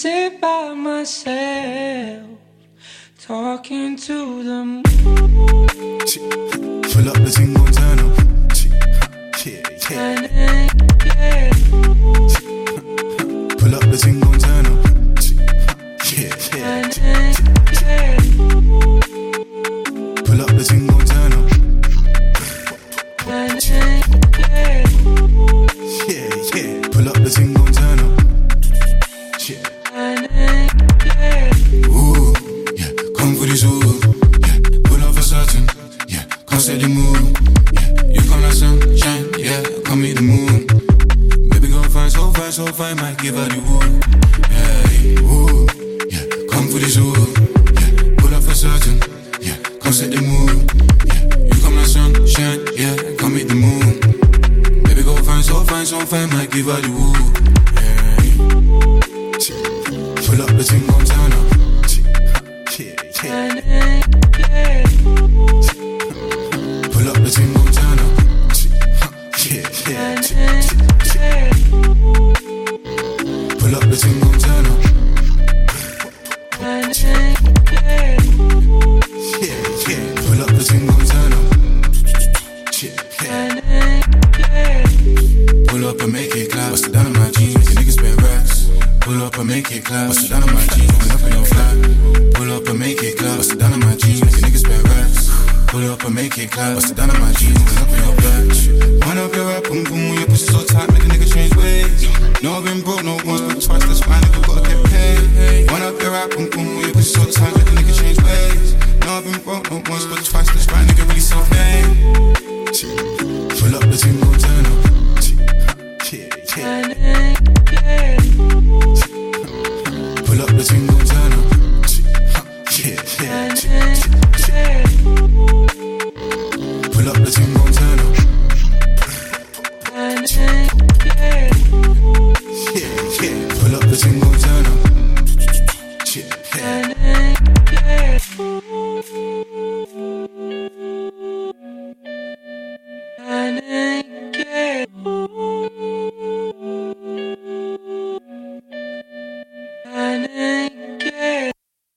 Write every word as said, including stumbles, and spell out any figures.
sit by myself, talking to the moon. Pull up the thing, gon' turn up. Yeah, yeah. Yeah. Pull up the thing, gon' turn up. Yeah, yeah. Pull up the thing, gon' turn up. Yeah, yeah. Pull up the thing, gon' turn up. Yeah. Ooh, yeah. Come for this ooh. Yeah. Pull up for certain. Yeah. Come steady move. Yeah. You come like sunshine. Yeah. Come meet the moon. Baby girl fine, so fine, so fine. Might give her the woo. Yeah. Ooh, yeah. Come for this ooh. Yeah. Pull up for certain. Yeah. Come set the mood. Yeah. You come like sunshine. Yeah. Come meet the moon. Baby girl fine, so fine, so fine. Might give her the woo. Pull up the thing, gon' turn up. Yeah, yeah. Pull up the thing, gon' turn up. Yeah, yeah. Pull up the thing, gon' turn up. Yeah, yeah. Pull up the thing, gon' turn up. Yeah, yeah. Pull up and make it clap. Bust it down on my jeans, make a nigga spend racks. Pull up and make it clap. Bust it down on my jeans, going up in your flat. Pull up and make it clap. Bust it down on my jeans, make a nigga spend racks. Pull up and make it clap. Bust it down on my jeans, going up in your back. Wind up your rap, boom boom, your pussy so tight, make a nigga change ways. No, I've been broke, no once, but twice, that's fine, nigga, gotta